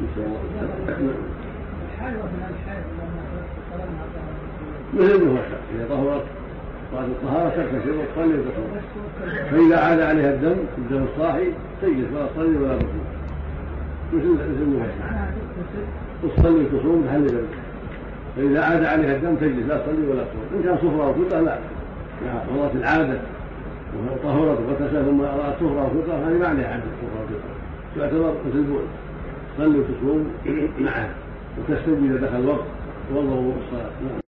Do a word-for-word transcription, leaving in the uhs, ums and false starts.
الحائض من الحائض لما مثل النفساء إذا طهرت بعد الطهارة تغتسل وتصلي وتصوم، فإذا عاد عليها الدم الدم الصاحي تجلس ولا تصلي ولا تصوم مثل مثل النفساء، تصلي وتصوم بحل ذلك. فإذا عاد عليها الدم تجلس لا تصلي ولا تصوم. إن كان صفرة أو فضة لا، مرات العادة وطهرت وغتسل ثم رأت صفرة أو فضة هذه ما عليها عادة صفرة أو فضة، تعتبر مثل البول، تصلي وتصوم معها وتستوي إذا دخل الوقت والله الصلاة.